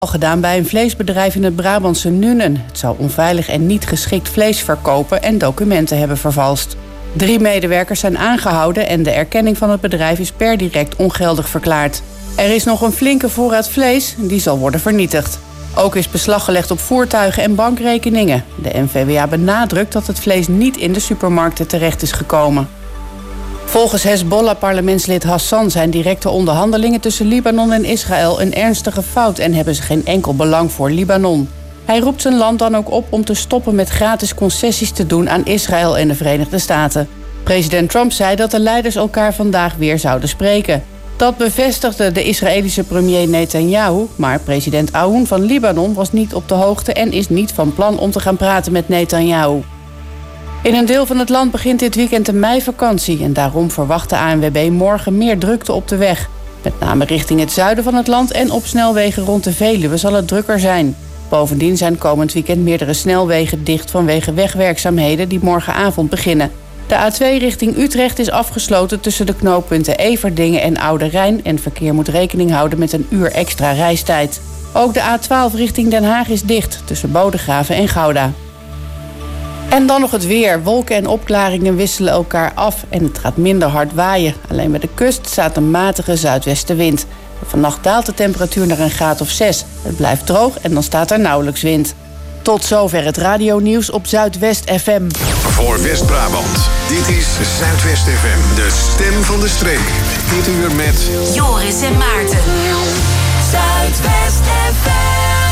Gedaan bij een vleesbedrijf in het Brabantse Nuenen. Het zou onveilig en niet geschikt vlees verkopen en documenten hebben vervalst. 3 medewerkers zijn aangehouden en de erkenning van het bedrijf is per direct ongeldig verklaard. Er is nog een flinke voorraad vlees, die zal worden vernietigd. Ook is beslag gelegd op voertuigen en bankrekeningen. De NVWA benadrukt dat het vlees niet in de supermarkten terecht is gekomen. Volgens Hezbollah-parlementslid Hassan zijn directe onderhandelingen tussen Libanon en Israël een ernstige fout en hebben ze geen enkel belang voor Libanon. Hij roept zijn land dan ook op om te stoppen met gratis concessies te doen aan Israël en de Verenigde Staten. President Trump zei dat de leiders elkaar vandaag weer zouden spreken. Dat bevestigde de Israëlische premier Netanyahu, maar president Aoun van Libanon was niet op de hoogte en is niet van plan om te gaan praten met Netanyahu. In een deel van het land begint dit weekend de meivakantie en daarom verwacht de ANWB morgen meer drukte op de weg. Met name richting het zuiden van het land en op snelwegen rond de Veluwe zal het drukker zijn. Bovendien zijn komend weekend meerdere snelwegen dicht vanwege wegwerkzaamheden die morgenavond beginnen. De A2 richting Utrecht is afgesloten tussen de knooppunten Everdingen en Oude Rijn en verkeer moet rekening houden met een uur extra reistijd. Ook de A12 richting Den Haag is dicht tussen Bodegraven en Gouda. En dan nog het weer. Wolken en opklaringen wisselen elkaar af en het gaat minder hard waaien. Alleen bij de kust staat een matige zuidwestenwind. Vannacht daalt de temperatuur naar een graad of 6. Het blijft droog en dan staat er nauwelijks wind. Tot zover het radionieuws op Zuidwest FM. Voor West-Brabant, dit is Zuidwest FM, de stem van de streek. Dit uur met Joris en Maarten. Zuidwest FM.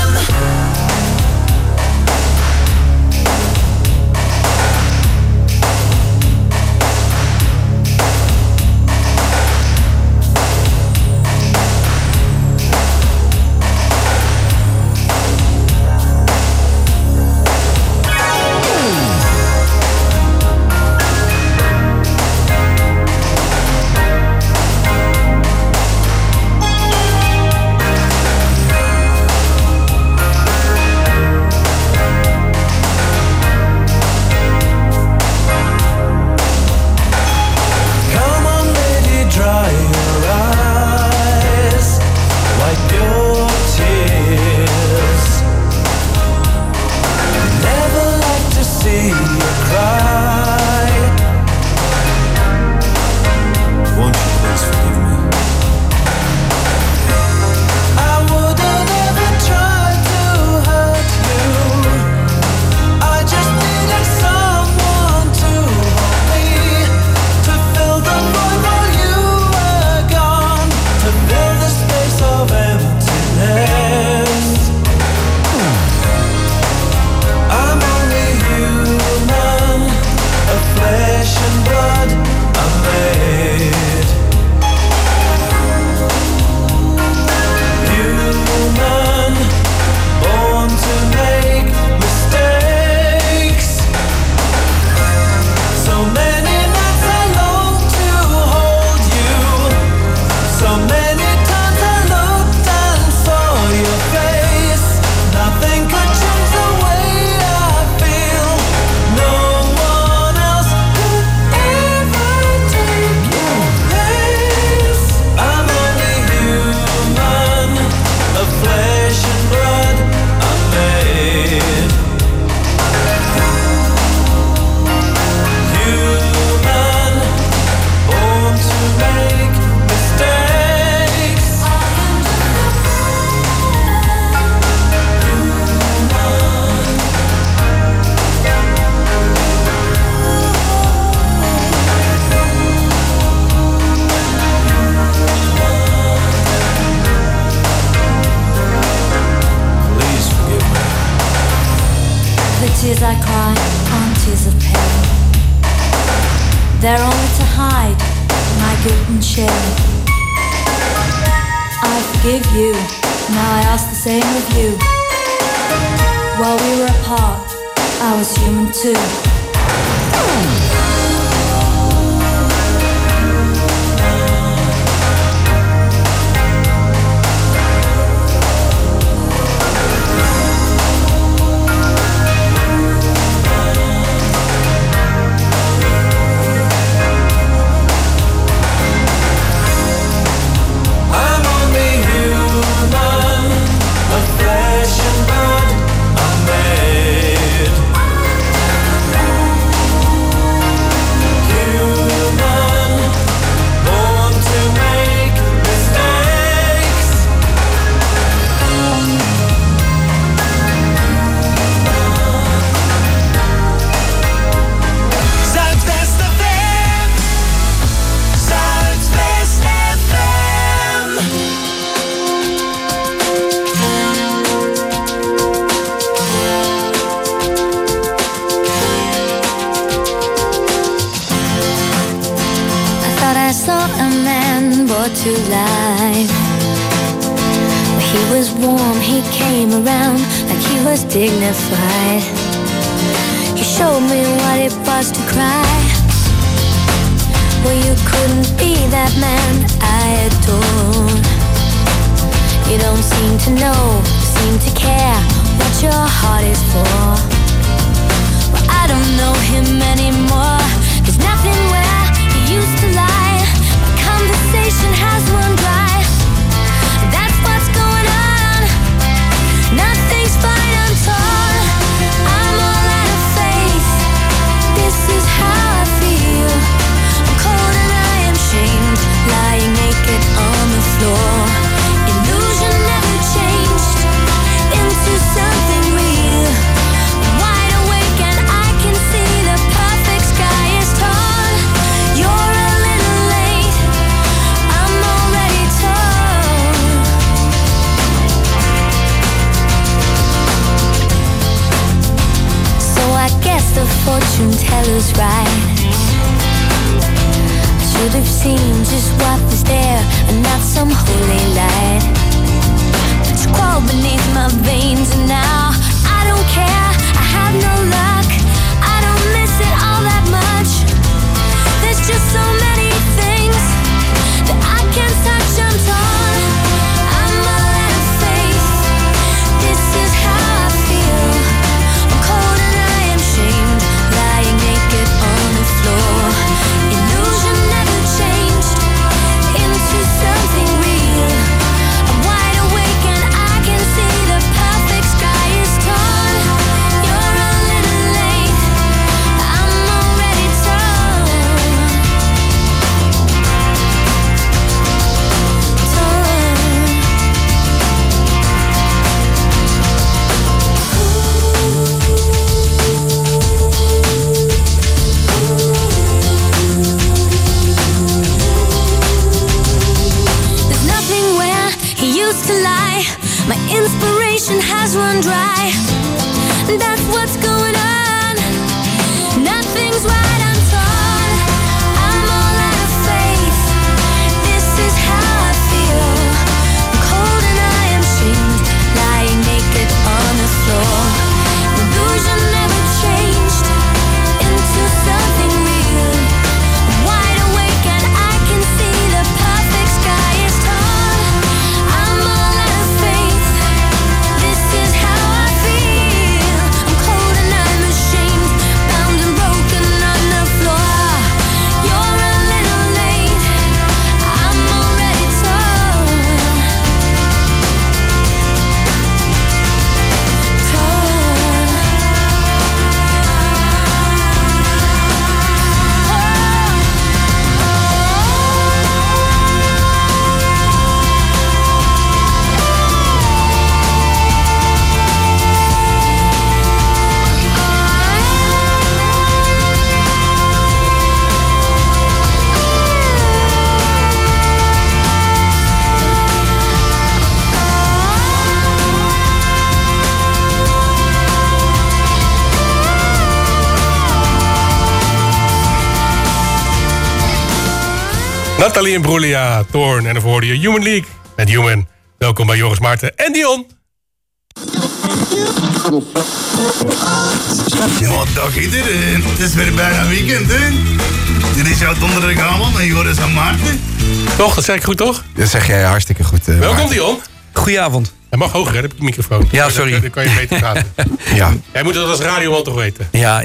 tears I cry aren't tears of pain. They're only to hide my guilt and shame. I forgive you, now I ask the same of you. While we were apart, I was human too. I'm only human, a to life. He was warm, he came around like he was dignified. He showed me what it was to cry. Well, you couldn't be that man I adore. You don't seem to know, seem to care what your heart is for. Well, I don't know him anymore. There's nothing where he used to lie. My conversation has run dry. That's what's going on. Nothing's fine, I'm torn. I'm all out of faith. This is how I feel. I'm cold and I am shamed, lying naked on the floor. Illusion never changed into something real. I'm wide awake and I can see the perfect sky is torn. You're a little late. I'm already torn. So I guess the fortune teller's right. I should have seen just what was there and not some holy light. But you crawl beneath my veins and now I don't care. I have no luck. I don't miss it all that much. There's just so many things that I can't touch. I'm torn. I'm all out of faith. This is how I feel. I'm cold and I am shamed, lying naked on the floor. Illusion never changed into something real. I'm wide awake and I can see the perfect sky is torn. You're a little late. I'm already torn. There's nothing where he used to lie. My inspiration has run dry. That's what's going on. Nothing's right, I'm torn. I'm all out of faith. This is how I feel. I'm cold and I am shamed, lying naked on the floor. Illusion never changed into something real. I'm wide awake and I can see the perfect sky is torn. I'm all out of faith. This is how I feel. I'm cold and I'm ashamed, bound and broken on the floor. You're a little late. I'm already torn. Nathalie Imbruglia, Thorn. En daarvoor hoorde je Human League met Human. Welkom bij Joris Maarten en Dion. Ja, dag iedereen. Het is weer bijna weekend, hè? Dit is jouw donderdagavond met Joris en Maarten. Toch, dat zeg ik goed, toch? Dat zeg jij hartstikke goed. Welkom, Maarten. Dion. Goeieavond. Hij mag hoger, hè? Heb ik de microfoon. Ja, sorry. Dan kan je beter praten. Ja. Jij moet dat als radioman toch weten? Ja,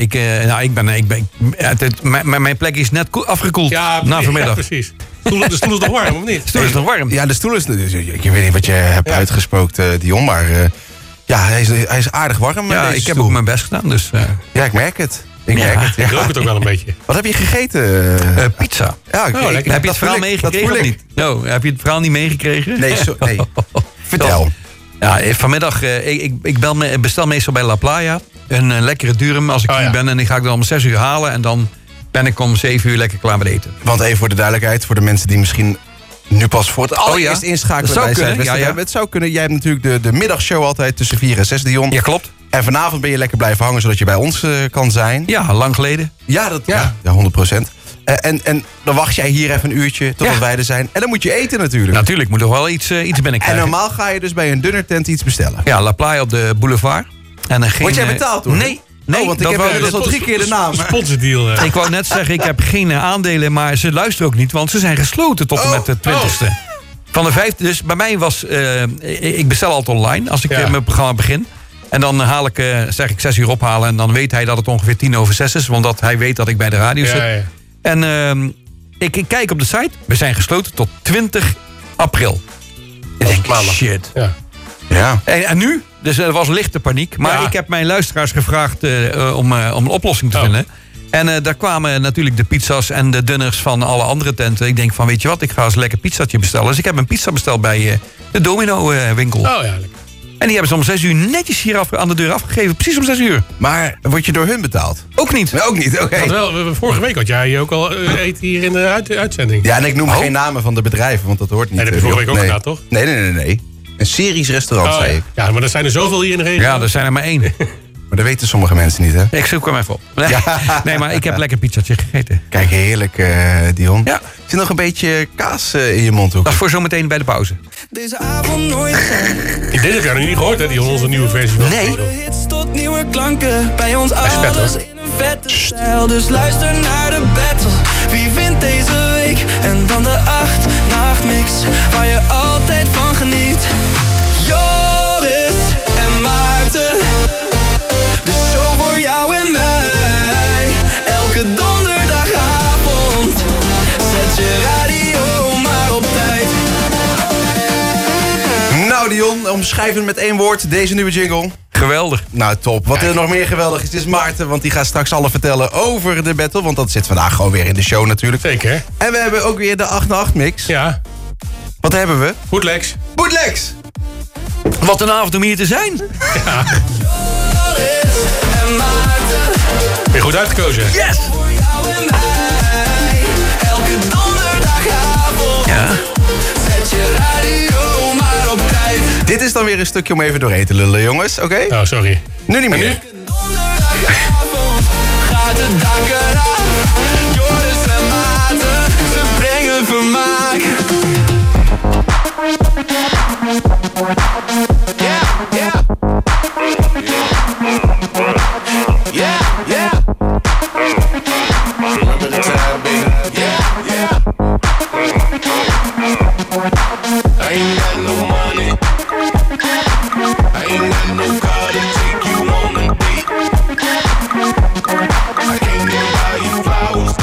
mijn plek is net afgekoeld na vanmiddag. Ja, precies. De stoel is nog warm, of niet? De stoel is nog warm. Ja, de stoel is... Dus, ik weet niet wat je hebt uitgesproken, Dion, maar... ja, hij is aardig warm. Ja, deze ik heb stoel. ook mijn best gedaan, dus... Ja, ik merk het. Ik rook het ook wel een beetje. Wat heb je gegeten? Pizza. Ja, lekker. Heb je het verhaal meegekregen of niet? No, heb je het verhaal niet meegekregen? Nee, nee. Vertel. Ja, vanmiddag, ik bestel meestal bij La Playa een lekkere durum als ik hier ben. En die ga ik dan om 6 uur halen en dan ben ik om 7 uur lekker klaar met eten. Want even voor de duidelijkheid, voor de mensen die misschien nu pas voor het allereerst inschakelen. Dat zou kunnen, het zou kunnen. Jij hebt natuurlijk de middagshow altijd tussen 4 en 6, Dion. Ja, klopt. En vanavond ben je lekker blijven hangen, zodat je bij ons kan zijn. Ja, lang geleden. Ja, ja 100%. En dan wacht jij hier even een uurtje totdat wij er zijn. En dan moet je eten natuurlijk. Natuurlijk, moet toch wel iets binnenkrijgen. En normaal ga je dus bij een dunner tent iets bestellen. Ja, La Playa op de boulevard. En word jij betaald hoor? Nee, want ik heb al 3 keer de naam. Sponsordeal. Ik wou net zeggen, ik heb geen aandelen, maar ze luisteren ook niet. Want ze zijn gesloten tot en met de 20ste. Van de 5e, dus bij mij was... ik bestel altijd online als ik mijn programma begin. En dan zeg ik 6 uur ophalen. En dan weet hij dat het ongeveer 5:50 is. Want hij weet dat ik bij de radio zit. Ja. En ik kijk op de site. We zijn gesloten tot 20 april. Ik denk, shit. Ja. En nu? Dus er was lichte paniek. Maar ik heb mijn luisteraars gevraagd om een oplossing te vinden. En daar kwamen natuurlijk de pizza's en de dunners van alle andere tenten. Ik denk van, weet je wat, ik ga eens lekker pizzatje bestellen. Dus ik heb een pizza besteld bij de Domino winkel. Oh ja, lekker. En die hebben ze om 6 uur netjes hier aan de deur afgegeven. Precies om 6 uur. Maar word je door hun betaald? Ook niet. Nee, ook niet, oké. Vorige week had jij ook al eten hier in de uitzending. Ja, en ik noem geen namen van de bedrijven, want dat hoort niet. Nee, dat heb je vorige week ook gedaan, toch? Nee. Een series restaurant, zei ik. Ja, maar er zijn er zoveel hier in de regio. Ja, er zijn er maar 1. Maar dat weten sommige mensen niet, hè? Ik zoek hem even op. Nee, maar ik heb lekker pizzatje gegeten. Kijk, heerlijk, Dion. Ja. Zit nog een beetje kaas in je mondhoek? Dat is voor zometeen bij de pauze. Deze avond nooit Dit heb jij nog niet gehoord, hè? Die onze nieuwe versie van. Nee. hits tot nieuwe klanken. Bij ons Hij is vet, alles hoor. in een vette stijl. Dus luister naar de battle. Wie wint deze week? En dan de 8-nachtmix. Waar je altijd van geniet. Joris en Maarten. De show voor jou en mij. Elke donderdagavond. Zet je radio maar op tijd. Nou, Dion, omschrijvend met 1 woord deze nieuwe jingle. Geweldig. Nou, top. Wat er nog meer geweldig is Maarten. Want die gaat straks alles vertellen over de battle. Want dat zit vandaag gewoon weer in de show natuurlijk. Zeker. En we hebben ook weer de 8-nacht mix. Ja. Wat hebben we? Bootlegs. Bootlegs! Wat een avond om hier te zijn. Ja. Ben je goed uitgekozen? Yes! Elke donderdagavond. Ja. Zet je radio maar op tijd. Dit is dan weer een stukje om even doorheen te lullen, jongens. Oké? Oh, sorry. Nu niet meer. Donderdagavond gaat het dak eraf. Joris en Maarten, ze brengen vermaak. I ain't got no money. I ain't got no car to take you on a date. I can't even buy you flowers,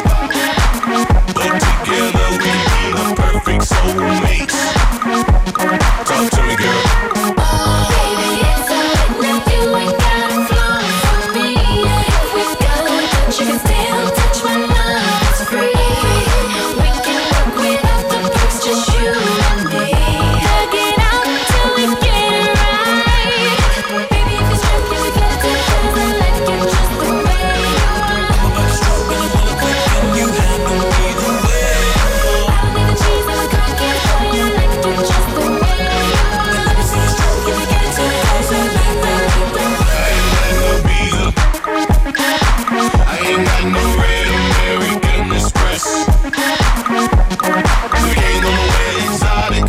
but together we be the perfect soulmates. Talk to me, girl. Oh, baby, it's alright now. You ain't got a flaw for me. If we go, but you can still touch my love. It's free. We can work without the perks, just you and me. Hug it out till we get it right. Baby, if it's true, you can get it together. I like you just the way you are. I'm about to stroke and I'm all quick and you handle me the way. I don't need the cheese and the cocky, boy, I like you just the way you are. Let me see you stroke, you can get it together. I ain't got no visa. I ain't got no red American Express. We ain't on the way exotic.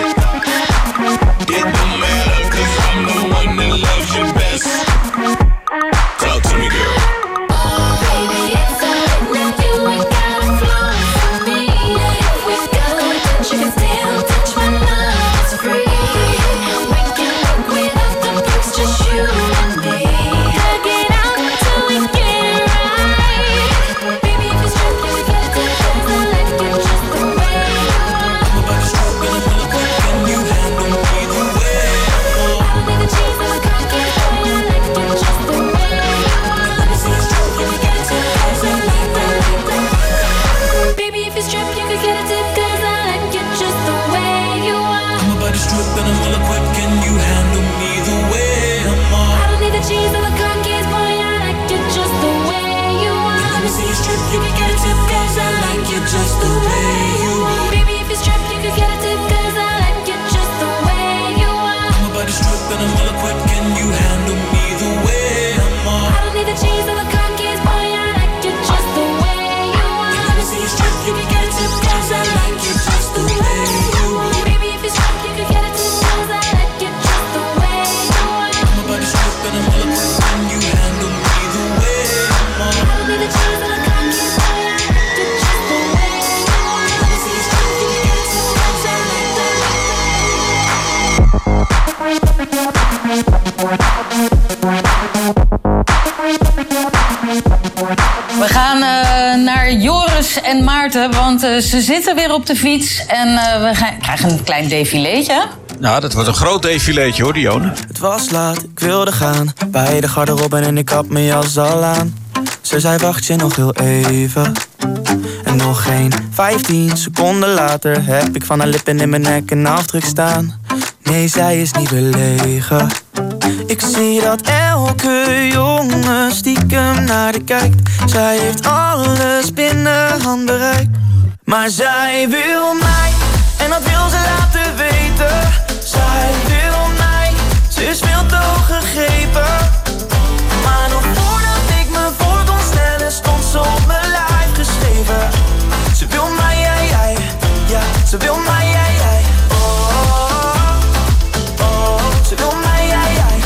It don't matter, cause I'm the one that loves you best. Talk to me, girl. Oh, baby, it's alright now. You ain't got a flaw for me. If we go, but you can still touch my love. It's free. We can work without the perks, just you and me. Hug it out till we get it right. Baby, if it's true, you can get it together. I like you just the way you are. I'm about to stroke and I'm all quick and you handle me the way. I don't need the cheese and the cocky, boy, I like you just the way you are. Let me see you stroke, you can get it together. Baby, if it's true, you can get it together. I like you just the way you are. I'm about to strip and I'm all quick and you handle me the way I'm on. I don't need the cheese and the cookies, boy, I like you just the way you are. Let me see you strip, you can get it together. I like you just the way you are. Baby, if it's trip, you can get it together. I like you just the way you are. I'm about to strip and I'm all quick and you handle me Joris en Maarten, want ze zitten weer op de fiets. En we krijgen een klein défileetje. Nou, dat wordt een groot défileetje hoor, Dionne. Het was laat, ik wilde gaan. Bij de garderobe en ik had mijn jas al aan. Ze zei wacht je nog heel even. En nog geen 15 seconden later heb ik van haar lippen in mijn nek een afdruk staan. Nee, zij is niet belegen. Ik zie dat elke jongen stiekem naar de kijkt. Zij heeft alles binnen handbereik. Maar zij wil mij, en dat wil ze laten weten. Zij wil mij, ze is veel te hoog gegrepen. Maar nog voordat ik me voor kon stellen, stond ze op mijn lijf geschreven. Ze wil mij, jij, ja, ze wil mij, jij. Ze wil mij, jij.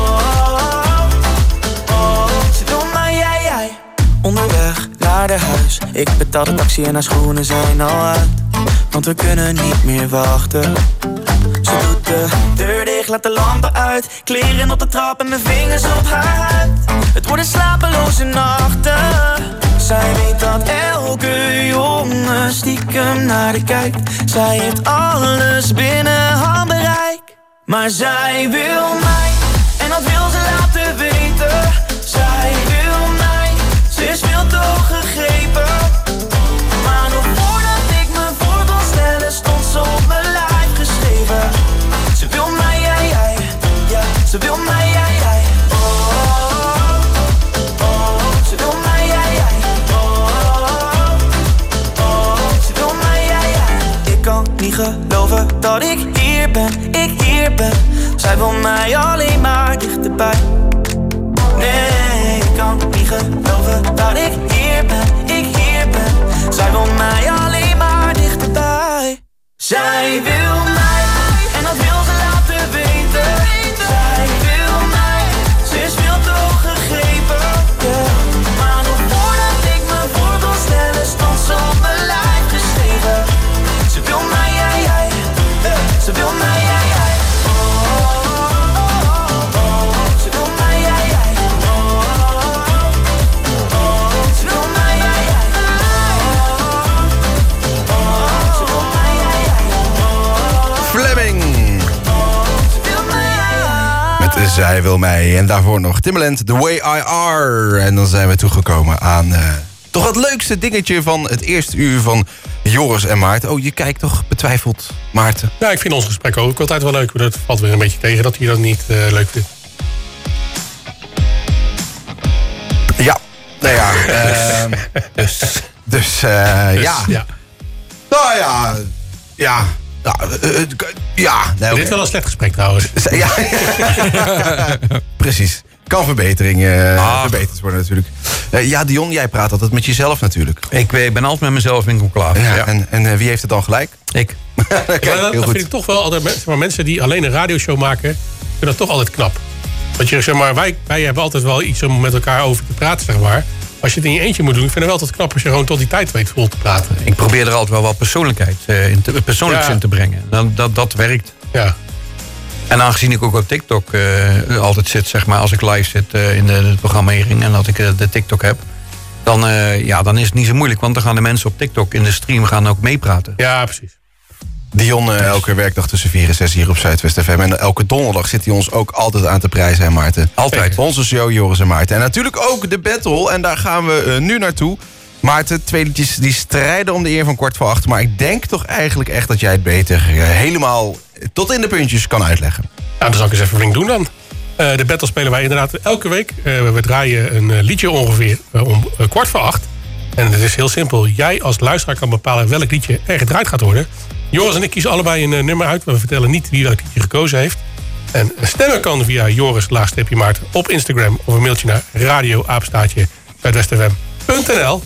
Ze wil mij, jij. Onderweg naar de huis. Ik betaal de taxi en haar schoenen zijn al uit. Want we kunnen niet meer wachten. Ze doet de deur dicht, laat de lampen uit. Kleren op de trap en mijn vingers op haar huid. Het worden slapeloze nachten. Zij weet dat elke jongen stiekem naar de kijkt. Zij heeft alles binnen handbereik. Maar zij wil mij, en dat wil ze laten weten. Zij wil mij, ze is veel te hoog gegrepen. Maar nog voordat ik me voor kon stellen, stond ze op mijn lijf geschreven. Ze wil mij, jij, ja, ze wil mij, jij. Ze wil mij, jij. Ze wil mij, jij. Ik kan niet geloven dat ik hier ben. Zij wil mij alleen maar dichterbij. Nee, ik kan niet geloven dat ik hier ben. Zij wil mij alleen maar dichterbij. Zij wil mij, en dat wil ze laten weten. Zij wil mij, ze is veel te hoog gegrepen. Yeah. Maar nog voordat ik me voor kon stellen, stond ze op mijn lijf geschreven. Ze wil mij, jij. Ze wil mij, jij. Zij wil mij. En daarvoor nog Timbaland, The Way I Are. En dan zijn we toegekomen aan toch het leukste dingetje van het eerste uur van Joris en Maarten. Oh, je kijkt toch betwijfeld, Maarten? Ja, ik vind ons gesprek ook altijd wel leuk. Maar dat valt weer een beetje tegen dat hij dat niet leuk vindt. Ja, nou ja. Ja. Nou ja. Ja. Nee, Dit is wel een slecht gesprek trouwens. Ja. Precies. Kan verbeterd worden natuurlijk. Dion, jij praat altijd met jezelf natuurlijk. Ik ben altijd met mezelf in conclave. Ja. En wie heeft het dan gelijk? Ik. Kijk, dat vind ik toch wel altijd, mensen die alleen een radioshow maken, vind dat toch altijd knap. Want wij hebben altijd wel iets om met elkaar over te praten, zeg maar. Als je het in je eentje moet doen, ik vind het wel altijd knap als je gewoon tot die tijd weet vol te praten. Ik probeer er altijd wel wat persoonlijkheid in te brengen. Dat werkt. Ja. En aangezien ik ook op TikTok altijd zit, zeg maar, als ik live zit in de programmering en dat ik de TikTok heb, dan is het niet zo moeilijk. Want dan gaan de mensen op TikTok in de stream gaan ook meepraten. Ja, precies. Dion elke werkdag tussen 4 en 6 hier op Zuidwest FM. En elke donderdag zit hij ons ook altijd aan te prijzen, hè Maarten? Altijd. Onze show, Joris en Maarten. En natuurlijk ook de battle. En daar gaan we nu naartoe. Maarten, twee liedjes die strijden om de eer van 7:15. Maar ik denk toch eigenlijk echt dat jij het beter helemaal tot in de puntjes kan uitleggen. Nou, dan zal ik eens even flink doen dan. De battle spelen wij inderdaad elke week. We draaien een liedje ongeveer om 7:15. En het is heel simpel. Jij als luisteraar kan bepalen welk liedje er gedraaid gaat worden. Joris en ik kiezen allebei een nummer uit. Maar we vertellen niet wie welk liedje gekozen heeft. En stemmen kan via Joris-Maarten op Instagram. Of een mailtje naar radio@zuidwestfm.nl.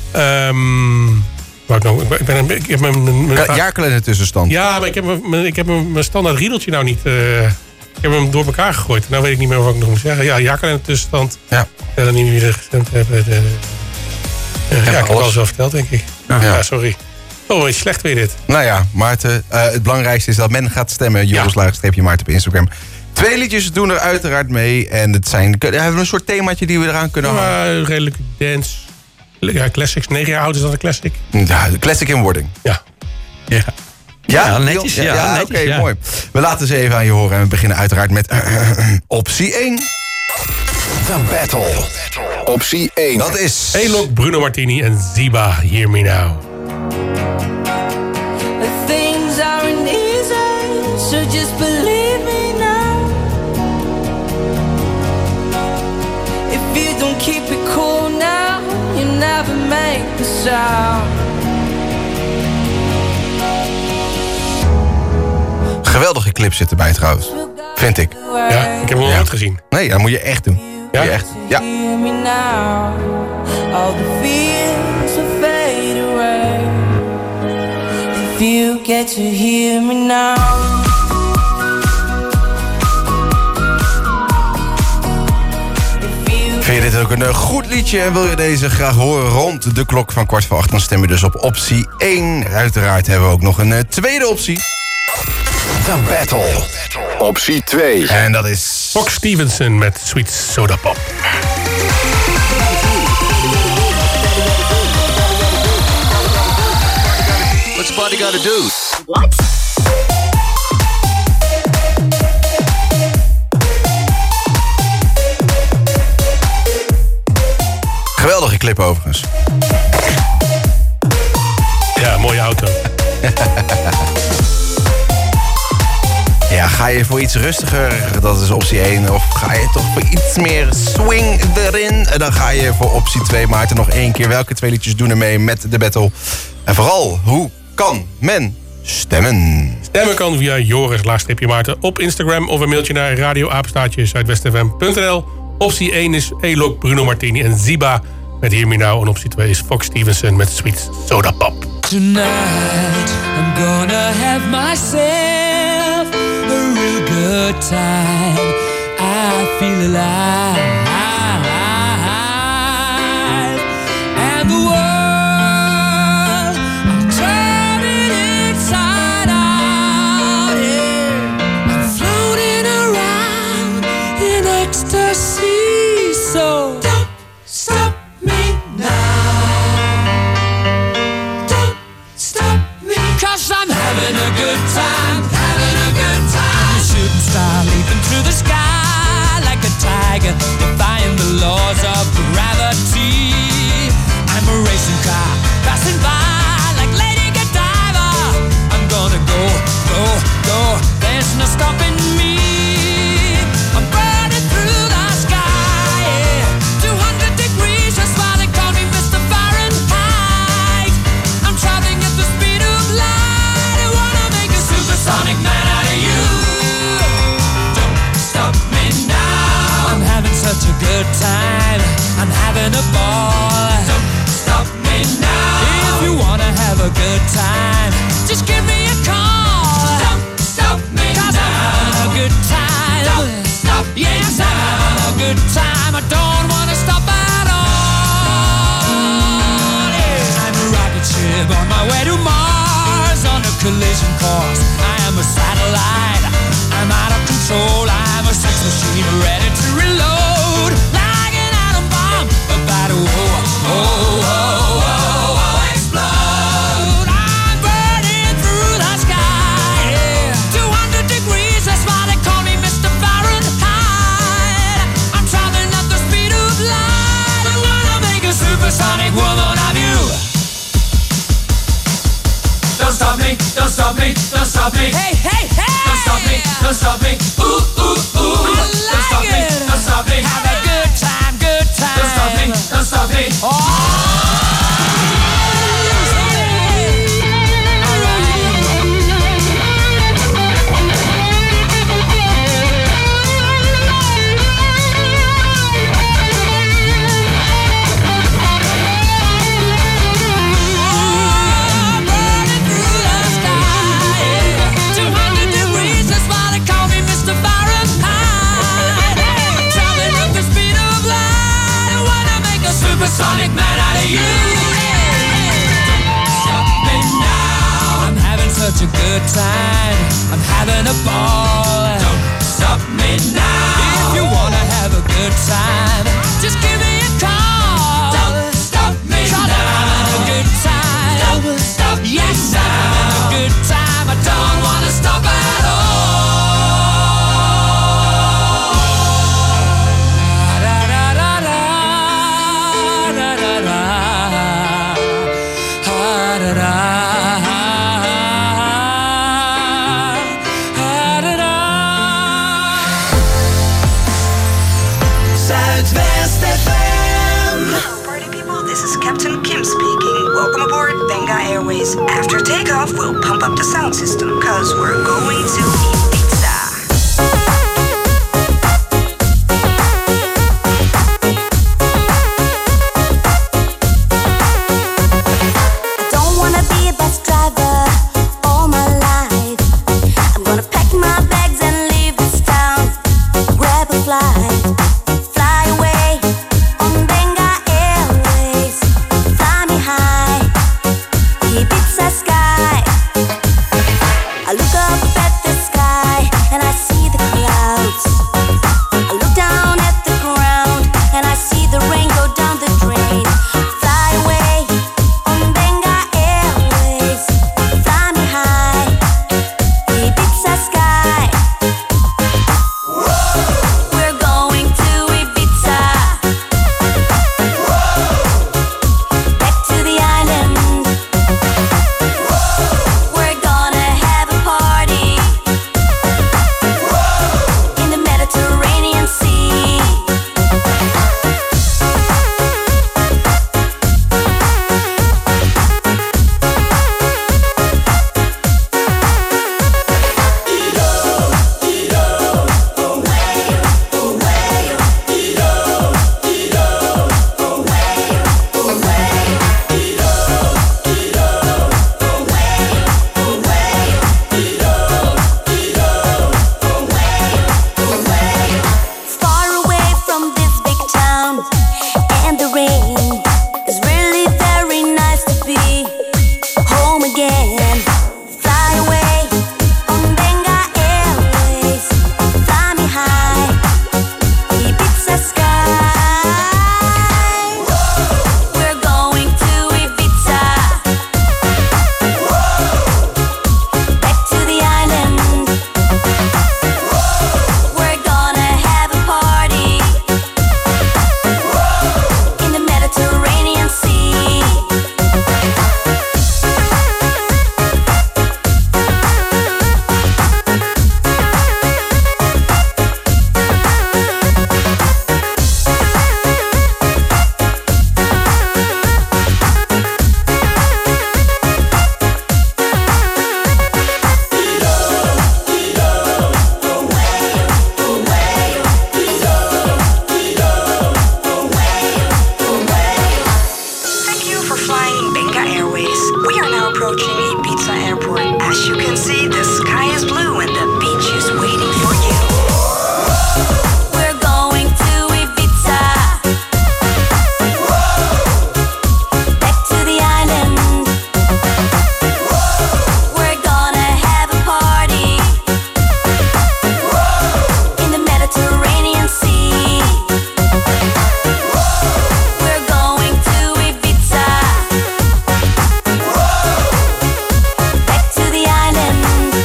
Ik heb mijn jaarkalender tussenstand. Ja, maar ik heb mijn standaard riedeltje nou niet. Ik heb hem door elkaar gegooid. Nou weet ik niet meer wat ik nog moet zeggen. Ja, jaarkalender tussenstand. Ja. Verder niet wie er gestemd hebben. Ik heb het al zo verteld, denk ik. Ja, sorry. Oh, een beetje slecht weer dit. Nou ja, Maarten, het belangrijkste is dat men gaat stemmen. Joris-Maarten op Instagram. 2 liedjes doen er uiteraard mee. En het zijn, hebben we een soort themaatje die we eraan kunnen hangen? Redelijke dance. Classics, 9 jaar oud is dat een classic? Ja, de classic in wording. Ja. Ja, netjes. Ja, Oké, mooi. We laten ze even aan je horen en we beginnen uiteraard met optie 1. The Battle. Optie 1. Dat is... Alok, Bruno Martini en Ziba, Hear Me Now. Things aren't easy, so just believe me now. If you don't keep it cool now, you never make the sound. Geweldige clip zit erbij trouwens. Vind ik. Ja, ik heb hem nog nooit gezien. Nee, dat moet je echt doen. Ja? Moet je echt, ja. Hear me now. All the fears will fade away. If you get to hear me now. Vind je dit ook een goed liedje en wil je deze graag horen rond de klok van 7:15... dan stem je dus op optie 1. Uiteraard hebben we ook nog een tweede optie. The Battle. Optie 2. En dat is... Fox Stevenson met Sweet Soda Pop. What's the party gotta do? What? Geweldige clip overigens. Ja, mooie auto. Ja, ga je voor iets rustiger, dat is optie 1... of ga je toch voor iets meer swing erin... dan ga je voor optie 2. Maarten, nog 1 keer. Welke 2 liedjes doen er mee met de battle? En vooral, hoe kan men stemmen? Stemmen kan via Joris-Maarten op Instagram... of een mailtje naar radioapenstaartje-zuidwestfm.nl. Optie 1 is Alok, Bruno Martini en Ziba met Hear Me Now. En optie 2 is Fox Stevenson met Sweet Soda Pop. Tonight I'm gonna have myself a real good time. I feel alive. And the world, I'm turning inside out, yeah. I'm floating around in ecstasy. So don't stop me now. Don't stop me, 'cause I'm having a good time, having a good time. Shooting star leaping through the sky like a tiger, defying the laws of gravity. I'm a racing car passing by like Lady Godiva. I'm gonna go, go, go. There's no stopping me. I'm burning through the sky, yeah. 200 degrees, that's why they call me Mr. Fahrenheit. I'm traveling at the speed of light. I wanna make a supersonic man out of you. Don't stop me now. I'm having such a good time. I'm having a ball. Don't stop me now. If you wanna have a good time, just give me a call. Don't stop me now. 'Cause I'm having a good time. Don't stop me now. Yes, I'm having a good time. I don't wanna stop at all. Yeah. I'm a rocket ship on my way to Mars on a collision course. I am a satellite. I'm out of control. I'm a sex machine ready to reload like an atom bomb. About to explode. I'm burning through the sky. Yeah. 200 degrees, that's why they call me Mr. Fahrenheit. I'm traveling at the speed of light. I wanna make a supersonic woman of you. Don't stop me, don't stop me, don't stop me. Hey, hey, hey! Don't stop me, don't stop me. Ooh, ooh, ooh. I like don't stop me, don't stop me. Have a good time, good time. Don't stop me, don't stop me. Oh! Supersonic man out of you. Stop me now. I'm having such a good time. I'm having a ball. Don't stop me now. If you wanna have a good time, just give me a call. Don't stop me Captain Kim speaking. Welcome aboard Benga Airways. After takeoff, we'll pump up the sound system, cause we're going to eat pizza. I don't wanna be a bus driver all my life. I'm gonna pack my bags and leave this town. Grab a flight, fly away on Benga Airways. Fly me high, Ibiza sky. I look up at the sky and I see the clouds. I look down at the ground and I see the rain go down the drain. Fly away on Benga Airways. Fly me high, Ibiza sky. We're going to Ibiza. Back to the island. We're gonna have a party in the Mediterranean Sea. Far away from this big town and the rain. It's really very nice to be home again. Fly away on Benga Airways. Fly me high, Ibiza sky. We're going to Ibiza. Back to the island. We're gonna have a party in the Mediterranean Sea. Thank you for flying Benga Airways. We are now approaching Ibiza Airport. As you can see, the sky is blue and the beach is waiting for you. We're going to Ibiza. Back to the island. We're gonna have a party in the Mediterranean Sea. We're going to Ibiza. Back to the island.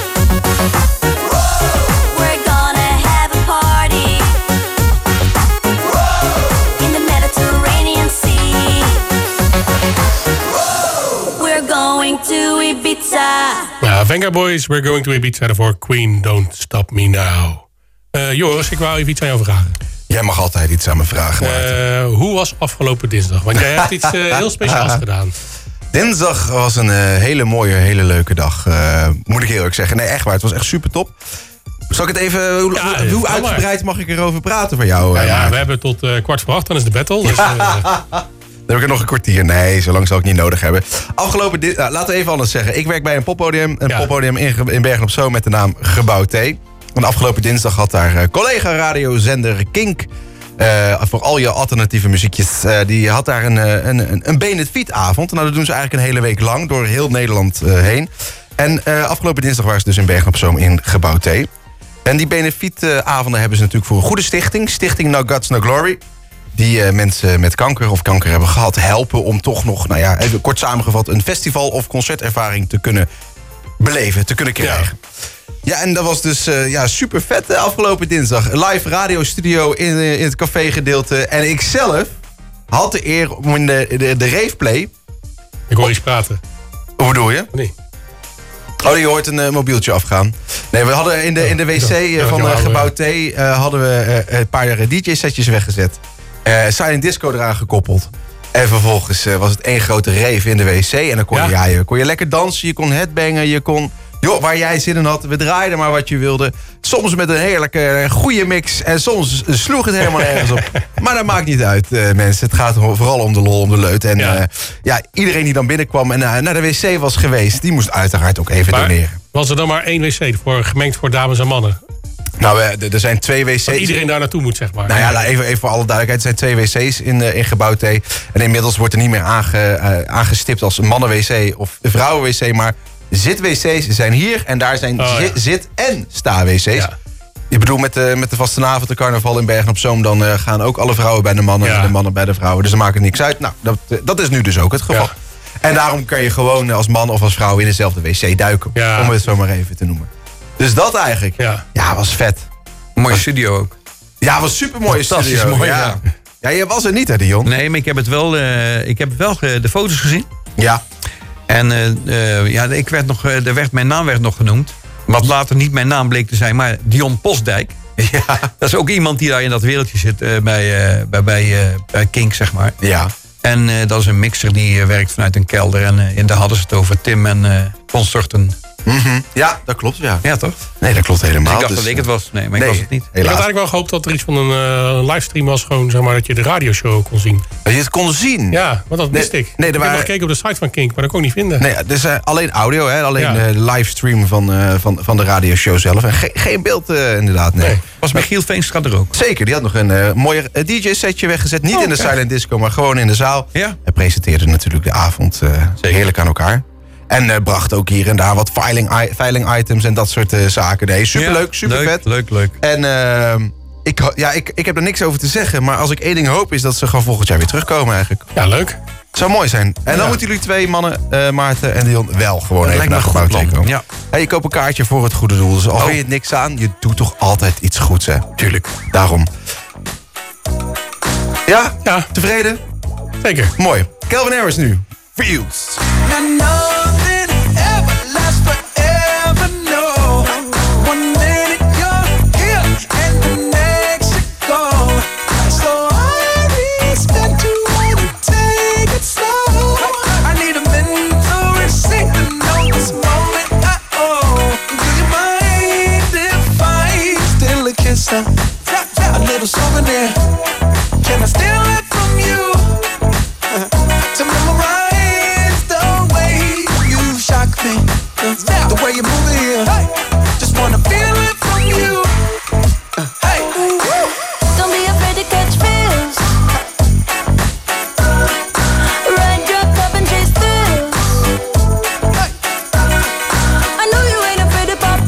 We're gonna have a party in the Mediterranean Sea. We're going to Ibiza. Ja, Venga Boys, we're going to Ibiza. Daarvoor Queen, Don't Stop Me Now. Joris, ik wou even iets aan jou vragen. Jij mag altijd iets aan me vragen, Maarten. Hoe was afgelopen dinsdag? Want jij hebt iets heel speciaals gedaan. Dinsdag was een hele mooie, hele leuke dag. Moet ik heel eerlijk zeggen. Nee, echt waar. Het was echt super top. Zal ik het even... Hoe uitgebreid mag ik erover praten van jou? We hebben tot 7:15, dan is de battle. Dus, Dan heb ik er nog een kwartier. Nee, zo lang zal ik niet nodig hebben. Afgelopen laten we even anders zeggen. Ik werk bij een poppodium. Een poppodium in Bergen-op-Zoom met de naam Gebouw T. En afgelopen dinsdag had daar collega-radiozender Kink... voor al je alternatieve muziekjes. Die had daar een benefietavond. Nou, dat doen ze eigenlijk een hele week lang. Door heel Nederland heen. En afgelopen dinsdag waren ze dus in Bergen-op-Zoom in Gebouw T. En die benefietavonden hebben ze natuurlijk voor een goede stichting. Stichting No Guts, No Glory. Die mensen met kanker of kanker hebben gehad helpen om toch nog, nou ja, even kort samengevat, een festival of concertervaring te kunnen beleven, te kunnen krijgen. Ja, en dat was dus super vet afgelopen dinsdag. Live radiostudio in het café-gedeelte. En ik zelf had de eer om in de Raveplay... Ik hoor iets praten. Hoe bedoel je? Nee. Oh, je hoort een mobieltje afgaan. Nee, we hadden in de wc van Gebouw T... hadden we een paar DJ-setjes weggezet. Silent Disco eraan gekoppeld. En vervolgens was het één grote rave in de wc. En dan kon je lekker dansen, je kon headbangen, je kon... Joh, waar jij zin in had, we draaiden maar wat je wilde. Soms met een heerlijke, goede mix. En soms sloeg het helemaal nergens op. Maar dat maakt niet uit, mensen. Het gaat vooral om de lol, om de leut. En iedereen die dan binnenkwam en naar de wc was geweest... die moest uiteraard ook even doneren. Was er dan maar 1 wc gemengd voor dames en mannen? Nou, er zijn 2 wc's. Dat iedereen daar naartoe moet, zeg maar. Nou ja, even voor alle duidelijkheid. Er zijn 2 wc's in Gebouw T. En inmiddels wordt er niet meer aangestipt als een mannen-wc of een vrouwen-wc... maar zit-wc's zijn hier en daar zijn zit- en sta-wc's. Ja. Ik bedoel, met de vastenavond, de carnaval in Bergen-op-Zoom... dan gaan ook alle vrouwen bij de mannen en de mannen bij de vrouwen. Dus dat maakt niks uit. Nou, dat is nu dus ook het geval. Ja. En daarom kan je gewoon als man of als vrouw in dezelfde wc duiken. Ja. Om het zo maar even te noemen. Dus dat eigenlijk. Ja, was vet. Mooie studio ook. Ja, was super mooie studio. Mooi, ja, je was er niet, hè, Dion? Nee, maar ik heb wel de foto's gezien. Ja. En mijn naam werd nog genoemd. Wat later niet mijn naam bleek te zijn, maar Dion Postdijk. Ja. Dat is ook iemand die daar in dat wereldje zit bij Kink, zeg maar. Ja. En dat is een mixer die werkt vanuit een kelder. En daar hadden ze het over Tim en Consorten. Mm-hmm. Ja, dat klopt, ja. Ja, toch? Nee, dat klopt helemaal. Ik dacht dat ik het was. Nee, maar ik was het niet. Ik had eigenlijk wel gehoopt dat er iets van een livestream was. Gewoon, zeg maar, dat je de radioshow kon zien. Dat je het kon zien? Ja, want dat wist ik. Ik heb wel gekeken op de site van Kink, maar dat kon ik niet vinden. Nee, dus alleen audio, hè? Alleen de livestream van de radioshow zelf. En geen beeld, inderdaad. Nee. Was Michiel Veenstra er ook? Zeker, die had nog een mooier DJ-setje weggezet. Niet in de silent disco, maar gewoon in de zaal. Ja. Hij presenteerde natuurlijk de avond heerlijk aan elkaar. En bracht ook hier en daar wat veiling items en dat soort zaken. Nee, superleuk, super vet. Leuk. En ik heb er niks over te zeggen. Maar als ik één ding hoop is dat ze gewoon volgend jaar weer terugkomen eigenlijk. Ja, leuk. Zou mooi zijn. En dan moeten jullie 2 mannen, Maarten en Dion, wel gewoon even naar Gebouw T komen. Ja. Hey, je koopt een kaartje voor het goede doel. Dus al vind je het niks aan, je doet toch altijd iets goeds, hè? Tuurlijk. Daarom. Ja? Ja. Tevreden? Zeker. Mooi. Calvin Harris nu. Fields. A little souvenir. Can I steal it from you? To memorize the way you shock me, the way you move it here. Just wanna feel it from you. Hey, don't be afraid to catch feels. Ride your cup and chase thrills. I know you ain't afraid to pop.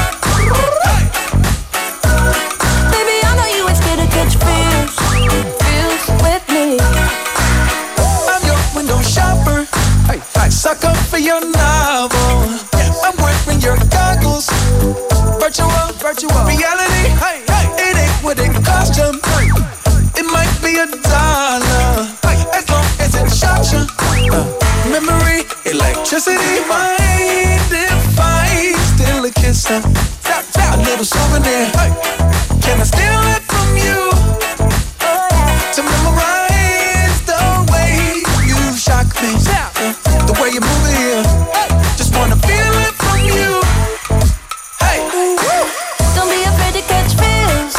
Baby, I know you ain't scared to catch feels. Feels with me. I'm your window shopper. I suck up for your novel. I'm wearing your goggles. Virtual reality. It ain't what it cost you. It might be $1 as long as it shocks you. Memory, electricity. Mind if I steal a kiss? A little souvenir. Can I steal it from you? To memorize the way you shock me, the way you move it here. Just wanna feel it from you. Hey, don't be afraid to catch feels.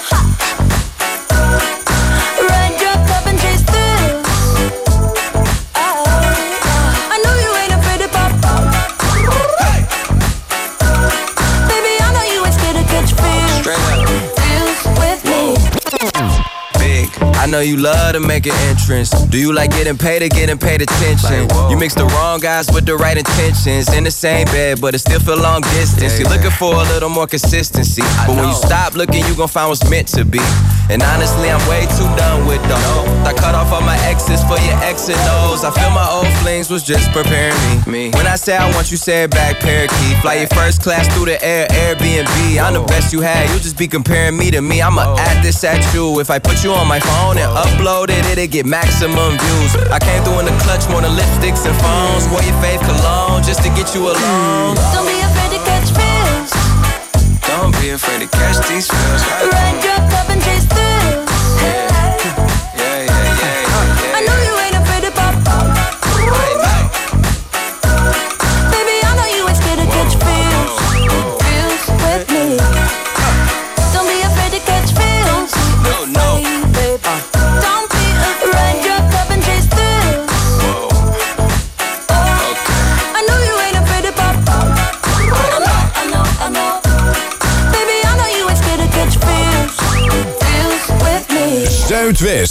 Ride your cup and chase thrills. I know you ain't afraid to pop. Baby, I know you ain't scared to catch feels. Feels with me. Big, I know you love to make an entrance. Do you like getting paid attention? You mix the wrong guys with the right intentions. In the same bed, but it still feel long distance. You're looking for a little more consistency. But when you stop looking, you gon' find what's meant to be. And honestly, I'm way too done with those. I cut off all my exes for your X and O's. I feel my old flings was just preparing me. When I say I want you, say it back, parakeet. Fly your first class through the air, Airbnb. I'm the best you had, you just be comparing me to me. I'ma add this at you. If I put you on my phone and upload it, it'll get maximum views. I came through in the clutch more than lipsticks and phones. Wore your fave cologne just to get you alone. Don't be afraid to catch feels. Don't be afraid to catch these feels. Ride your cup and chase thrills. Yeah. I know you ain't Zuidwest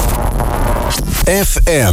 FM.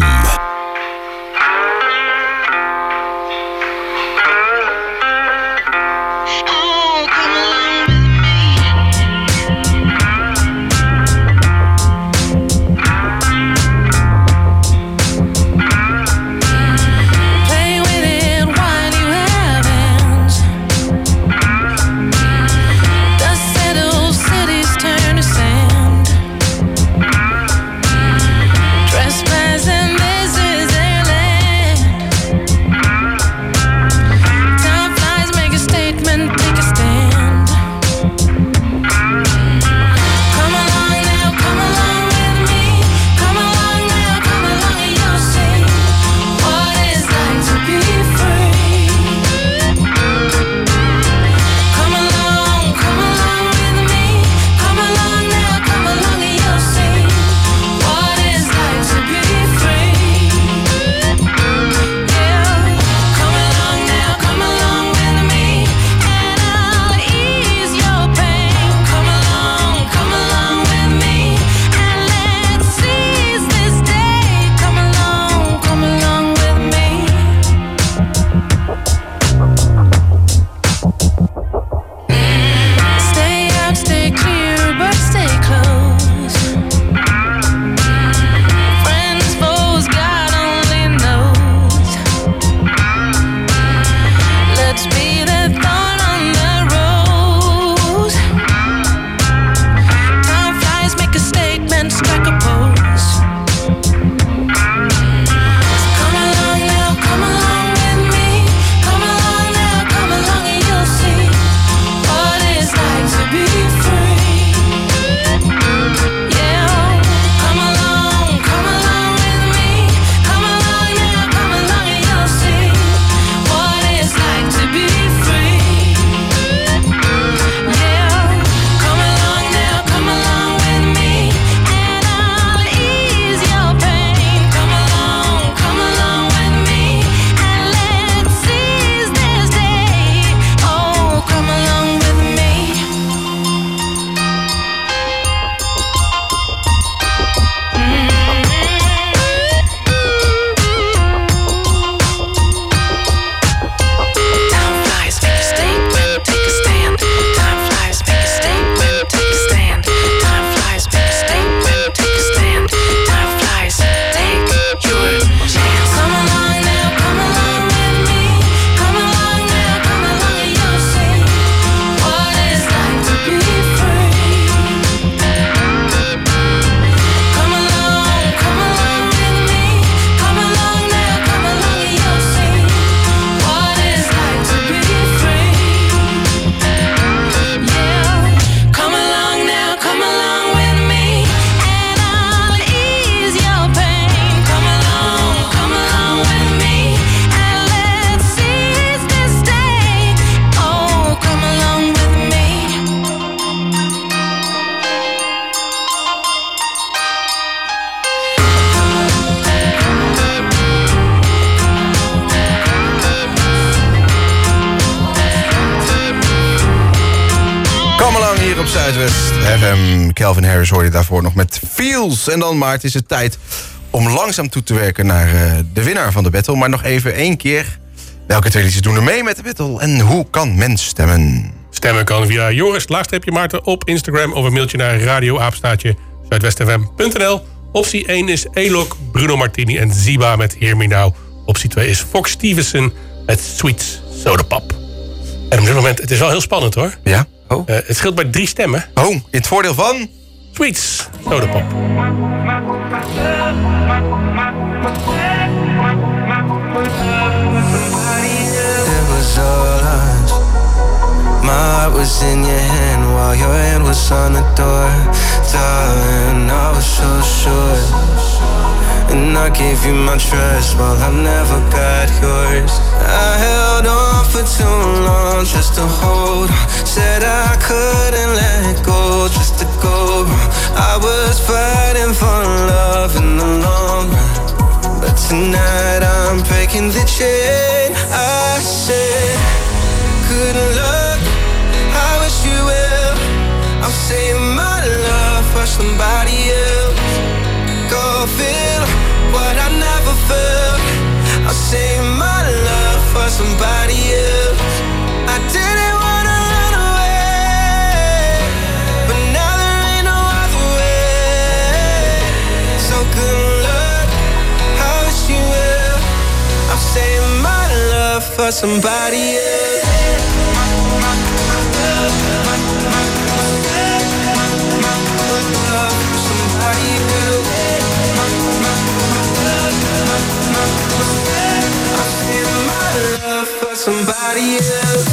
Op Zuidwest FM. Calvin Harris hoorde je daarvoor nog met Feels. En dan, Maart, is het tijd om langzaam toe te werken naar de winnaar van de battle. Maar nog even één keer. Welke twee liedjes doen er mee met de battle? En hoe kan men stemmen? Stemmen kan via Joris_Maarten op Instagram of een mailtje naar radio@zuidwestfm.nl. Optie 1 is Elok, Bruno Martini en Ziba met Hear Me Now. Optie 2 is Fox Stevenson met Sweets Sodapap. En op dit moment, het is wel heel spannend hoor. Ja? Oh. Het scheelt bij 3 stemmen. Oh, in het voordeel van? Sweets Sodapap. It was all us. My heart was in your hand while your hand was on the door. Darling, I was so sure. And I gave you my trust while I never got yours. I held on for too long just to hold on. Said I couldn't let go just to go. I was fighting for love in the long run, but tonight I'm breaking the chain. I said, good luck, I wish you well. I'm saying my love for somebody else. for somebody else. Somebody else.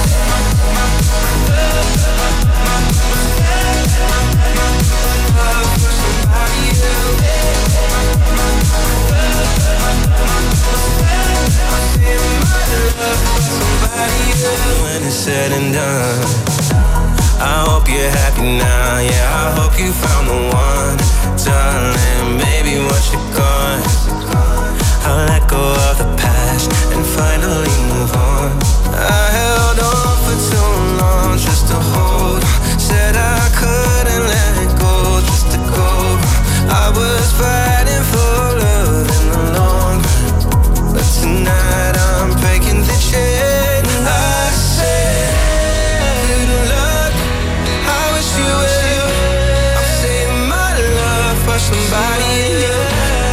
When it's said and done, I hope you're happy now. Yeah, I hope you found the one, darling. Baby, once you're gone, I'll let go of the past and finally move on. I held on for too long just to hold. Said I couldn't let it go just to go. I was fighting for love in the long run, but tonight I'm breaking the chain. I said good luck, I wish you well. I'm saving my love for somebody else.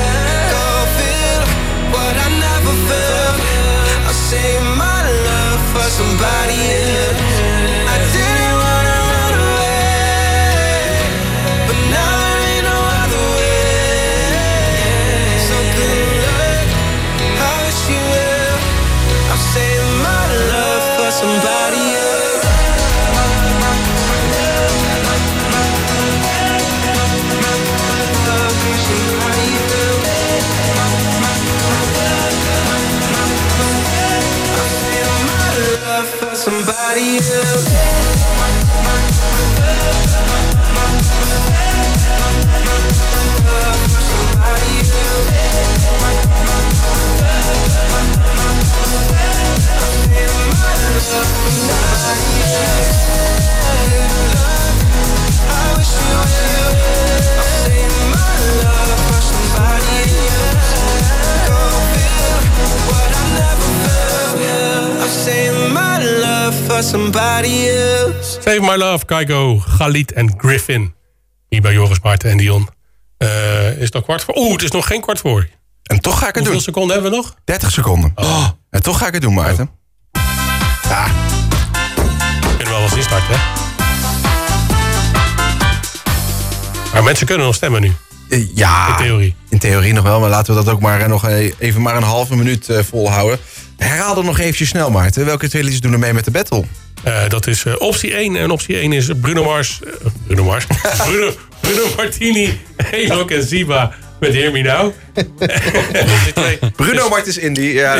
Save my love for somebody else. I didn't wanna run away, but now there ain't no other way. So good luck, I wish you well. I'm saving my love for somebody else. For somebody else. For somebody else. Save My Love, Kygo, Galit en Griffin. Hier bij Joris, Maarten en Dion. Is het nog kwart voor? Oeh, het is nog geen kwart voor. En toch ga ik het doen. Hoeveel seconden hebben we nog? 30 seconden. Oh. En toch ga ik het doen, Maarten. Oh. Ja. We kunnen wel eens instarten, hè? Maar mensen kunnen nog stemmen nu. Ja, in theorie. In theorie nog wel, maar laten we dat ook maar nog even maar een halve minuut volhouden. Herhaal er nog eventjes snel, Maarten. Welke twee liedjes doen er mee met de battle? Dat is optie 1. En optie 1 is Bruno Mars. Bruno Martini, Elok en Ziba met Hear Me Now. Bruno Mart is indie. Ja.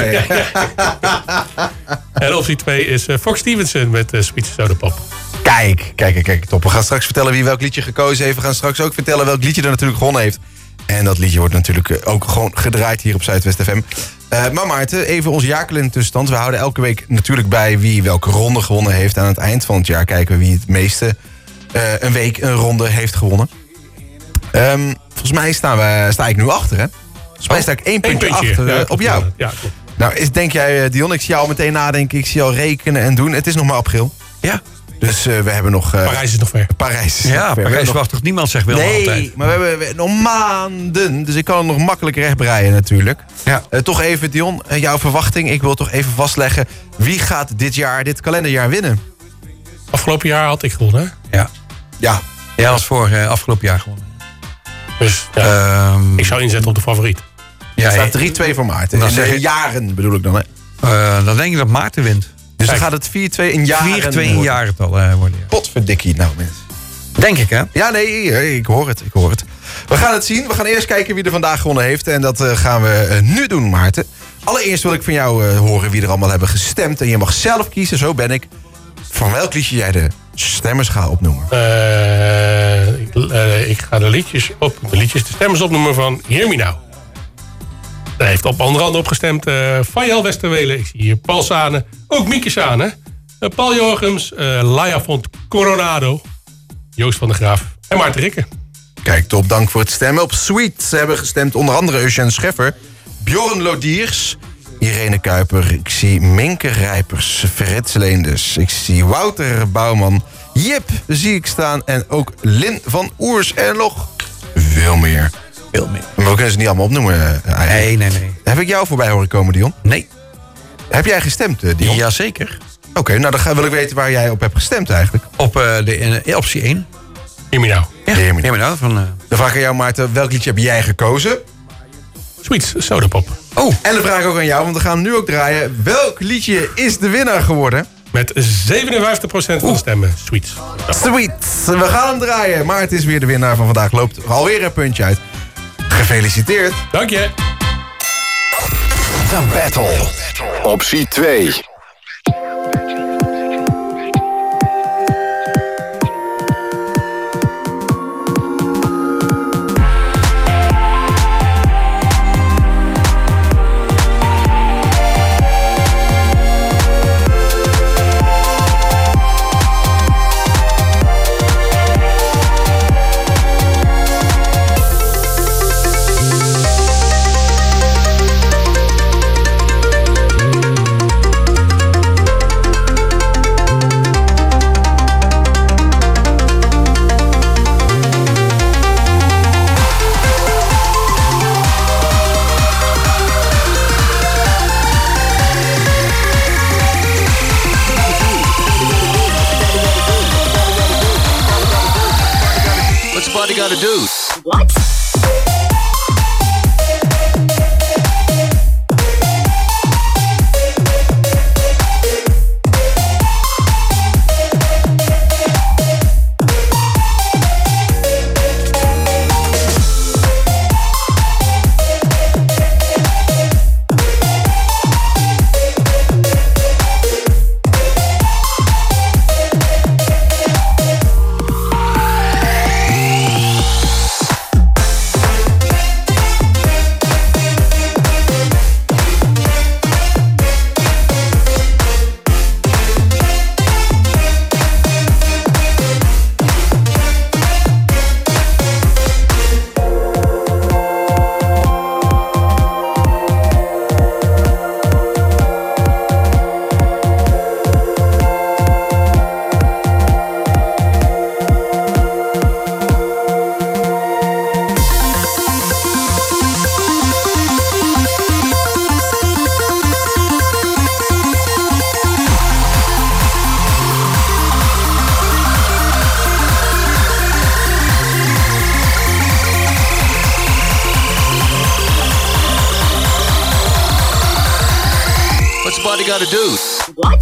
En optie 2 is Fox Stevenson met Sweet Soda Pop. Kijk, top. We gaan straks vertellen wie welk liedje gekozen heeft. We gaan straks ook vertellen welk liedje er natuurlijk gewonnen heeft. En dat liedje wordt natuurlijk ook gewoon gedraaid hier op Zuidwest FM. Maar Maarten, even onze jaarkalender tussenstand. We houden elke week natuurlijk bij wie welke ronde gewonnen heeft. Aan het eind van het jaar kijken we wie het meeste een week een ronde heeft gewonnen. Volgens mij sta ik nu achter, hè? Volgens mij sta ik één puntje achter op jou. Ja, klopt. Nou, denk jij, Dion, ik zie jou meteen nadenken. Ik zie jou rekenen en doen. Het is nog maar april. Ja. Dus we hebben nog... Parijs is nog ver. Parijs wacht toch niemand, zegt wel altijd. Nee, maar we hebben nog maanden. Dus ik kan het nog makkelijk rechtbreien natuurlijk. Ja. Toch even, Dion, jouw verwachting. Ik wil toch even vastleggen. Wie gaat dit kalenderjaar winnen? Afgelopen jaar had ik gewonnen, hè? Ja. Ja. Jij was afgelopen jaar gewonnen. Dus ik zou inzetten op de favoriet. Ja, het staat 3-2 voor Maarten. In de jaren bedoel ik dan, hè? Dan denk ik dat Maarten wint. Dus dan gaat het 4-2 in jaren 4-2 in jarental worden. Ja. Potverdikkie, nou mensen. Denk ik, hè? Ja, nee, ik hoor het. We gaan het zien. We gaan eerst kijken wie er vandaag gewonnen heeft. En dat gaan we nu doen, Maarten. Allereerst wil ik van jou horen wie er allemaal hebben gestemd. En je mag zelf kiezen, zo ben ik. Van welk liedje jij de stemmers gaat opnoemen. Ik ga de stemmers opnoemen van Hear Me Now. Daar heeft op onder andere opgestemd Fayel Westerwelen. Ik zie hier Paul Sane. Ook Mieke Sane. Paul Jorgens. Laia Font Coronado. Joost van der Graaf. En Maarten Rikke. Kijk, top. Dank voor het stemmen. Op Sweet ze hebben gestemd onder andere Eugène Scheffer. Bjorn Lodiers. Irene Kuiper. Ik zie Minke Rijpers. Frits Leenders. Ik zie Wouter Bouwman. Jip zie ik staan. En ook Lin van Oers. En nog veel meer. Veel meer. Maar we kunnen ze niet allemaal opnoemen. Nee. Heb ik jou voorbij horen komen, Dion? Nee. Heb jij gestemd, Dion? Jazeker. Oké, nou dan wil ik weten waar jij op hebt gestemd eigenlijk. Op de optie 1. Hear me now. Ja, Hear me now. Dan vraag ik aan jou, Maarten, welk liedje heb jij gekozen? Sweets Sodapop. Oh. En dan vraag ik ook aan jou, want we gaan hem nu ook draaien. Welk liedje is de winnaar geworden? Met 57% van de stemmen. Sweets. Sweets. We gaan hem draaien. Maarten is weer de winnaar van vandaag. Loopt alweer een puntje uit. Gefeliciteerd. Dank je. The Battle. Optie 2. Gotta do. What? Gotta do. What?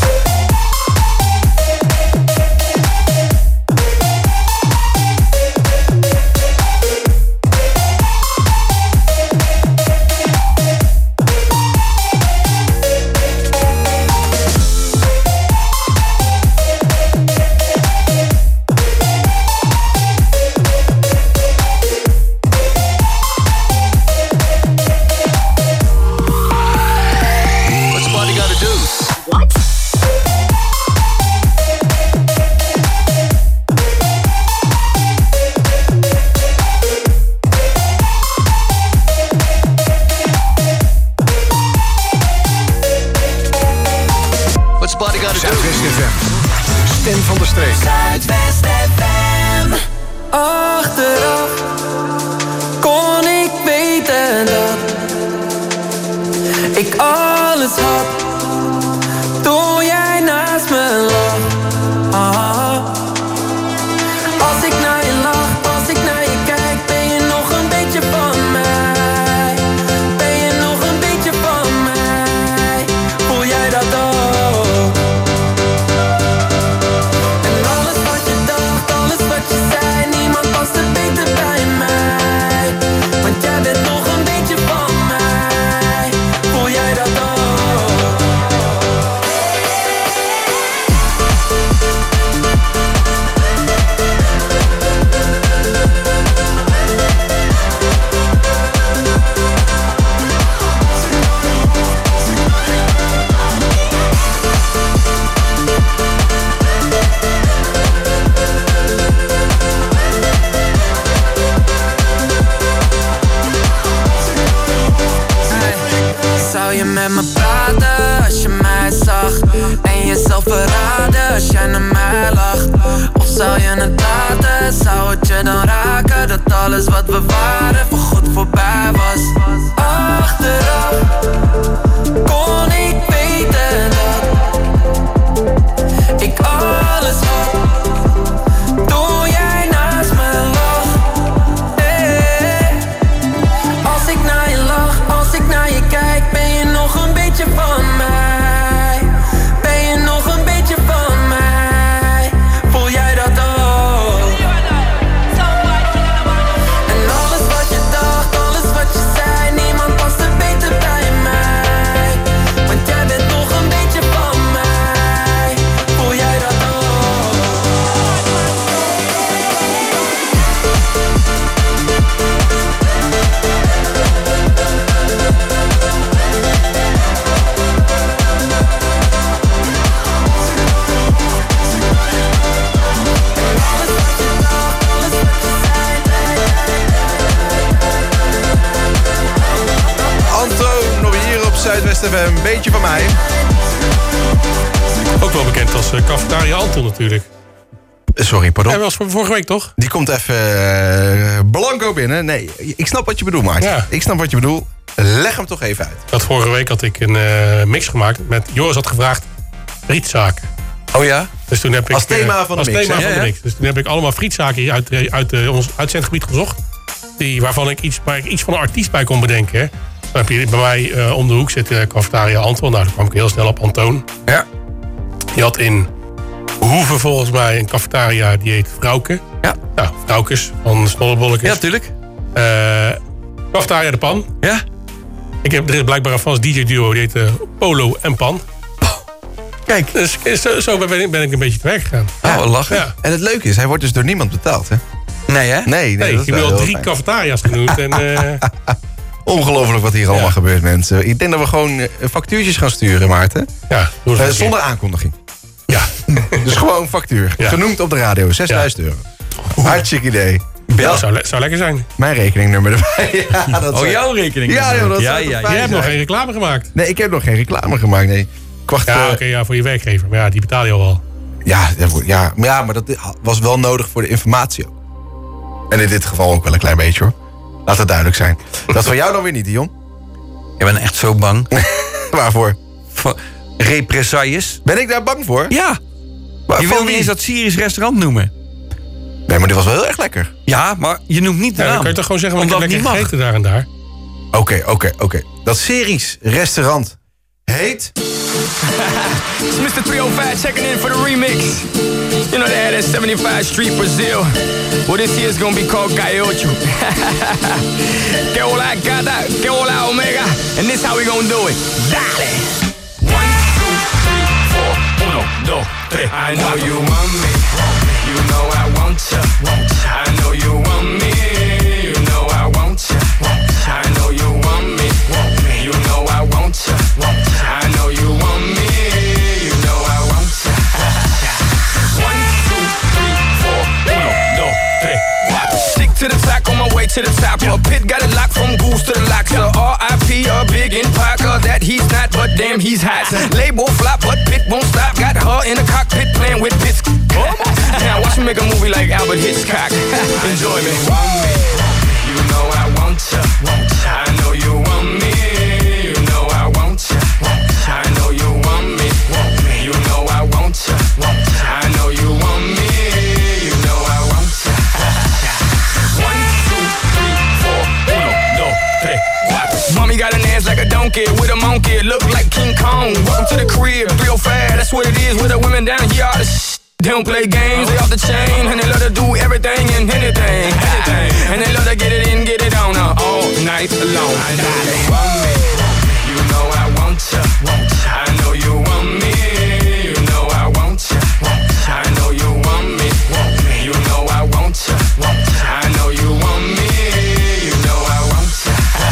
Stem van de streek. Zuidwest FM. Achteraf kon ik weten dat ik alles had toen jij naast me lag. Als ik naar je lach, als ik naar je kijk, ben je nog een beetje van mij? Ben je nog een beetje van mij? Voel jij dat ook? Met me praten als je mij zag en jezelf verraden als jij naar mij lacht. Of zou je het laten, zou het je dan raken dat alles wat we waren voorgoed voorbij was. Achteraf kon ik West FM, een beetje van mij. Ook wel bekend als Cafetaria Anton natuurlijk. Sorry, pardon. Hij was vorige week, toch? Die komt even blanco binnen. Nee, ik snap wat je bedoelt, Maarten. Ja. Ik snap wat je bedoelt. Leg hem toch even uit. Vorige week had ik een mix gemaakt met... Joris had gevraagd frietzaken. Oh ja? Dus toen heb ik, als thema van de mix. De mix. Dus toen heb ik allemaal frietzaken uit ons uitzendgebied gezocht. Waarvan ik iets van een artiest bij kon bedenken. Hè. Dan heb je bij mij om de hoek zitten Cafetaria Anton. Nou, daar kwam ik heel snel op Antoon. Ja. Je had in Hoeve volgens mij een cafetaria die heet Vrouwke. Ja. Nou, Vrouwkes van Snollebolletjes. Ja, tuurlijk. Cafetaria De Pan. Ja. Er is blijkbaar een Frans DJ-duo die heet Polo en Pan. Kijk. Dus zo ben ik een beetje te werk gegaan. Ja, lachen. Ja. En het leuke is, hij wordt dus door niemand betaald, hè? Nee, hè? Nee, ik heb al 3 cafetaria's genoemd. En, ongelooflijk wat hier allemaal gebeurt, mensen. Ik denk dat we gewoon factuurtjes gaan sturen, Maarten. Ja. Zonder aankondiging. Ja. Dus gewoon factuur. Ja. Genoemd op de radio, 6.000 euro. Hartstikke idee. Ja, zou lekker zijn. Mijn rekeningnummer erbij. Ja, dat jouw rekening? Ja, dat Jij hebt nog geen reclame gemaakt. Nee, ik heb nog geen reclame gemaakt, nee. Oké, voor je werkgever. Maar ja, die betaal je al. Ja, maar dat was wel nodig voor de informatie ook. En in dit geval ook wel een klein beetje, hoor. Laat het duidelijk zijn. Dat van jou dan weer niet, Dion? Ik ben echt zo bang. Waarvoor? Voor represailles. Ben ik daar bang voor? Ja. Je wil niet eens dat Syrisch restaurant noemen. Nee, maar dit was wel heel erg lekker. Ja, maar je noemt niet de naam. Dan kun je toch gewoon zeggen, want ik heb lekker gegeten daar en daar. Oké. Dat Syrisch restaurant heet... It's Mr. 305 checking in for the remix. You know they had that 75 Street Brazil. Well, this here is gonna be called Gaiocho. Que hola gata, que hola omega. And this how we gonna do it. Dale! 1, 2, 3, 4, 1, 2, 3. I know you want me. You know I want ya. I know you want me. You know I want ya. I know you want me. You know I want ya. I know you want me. You know I want ya. 1, 2, 3, 4, 1, 2, 3, 4. Stick to the track on my way to the top. A pit got it locked from goose to the locker. R.I.P. a big in Parker. That he's not, but damn he's hot. Label flop, but Pit won't stop. Got her in the cockpit playing with bits. Now watch me make a movie like Albert Hitchcock. Enjoy me. You know I want ya. I know you want me. You know I want ya. I know you want me. You know I want ya. I know you want me. You know I want ya. 1, 2, 3, 4, 1, 2, 3, 4. Mommy got an ass like a donkey with a monkey. Look like King Kong. Welcome to the crib. 305, that's what it is with the women down here. All the they don't play games, they off the chain. And they love to do everything and anything. And they love to get it in, get it on all night long. I know you want me. You know I want ya. I know you want me. You know I want ya. I know you want me. You know I want ya. I know you want me. You know I want ya.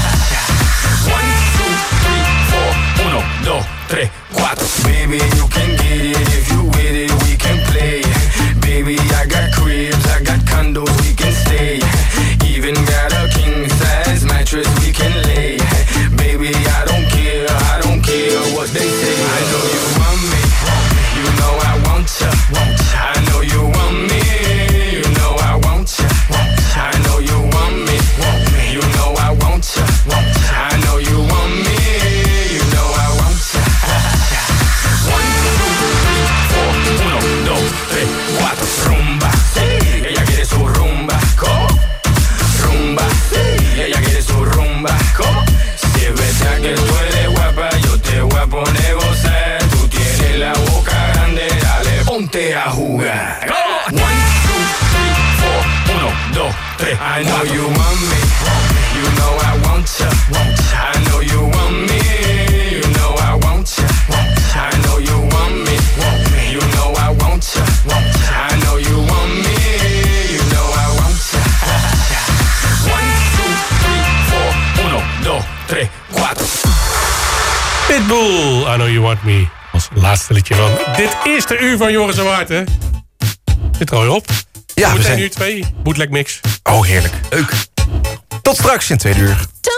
1, 2, 3, 4, 1, 2, 3, 4. Baby, you can get it if you with it. We can play. Baby, I got cribs, I got condos, we can stay. Even got a king size mattress we can lay. Baby, I don't care what they say. I know you want me. You know I want ya. I know you want me. You know I want ya. I know you want me. You know I want ya. I know you want me. You know I want ya. 1, 2, 3, 4, 1, 2, 3, 4. Rumba, ella quiere su rumba. Rumba, ella quiere su rumba. Si es verdad que tú eres guapa, yo te voy a poner gozar. Tú tienes la boca grande, dale, ponte a jugar. 1, 2, 3, 4, 1, 2, 3. I know you want me. You know I want ya. I know you want me. You know I want ya. I know you want me. You know I want ya. I know you want me. You know I want ya. 1, 2, 3, 4, 1, 2, 3, 4. Pitbull, I Know You Want Me. Als laatste liedje van dit eerste uur van Joris en Maarten. Zit er alweer op. Ja, we zijn zijn nu 2. Bootleg mix. Oh, heerlijk. Leuk. Tot straks in 2 uur.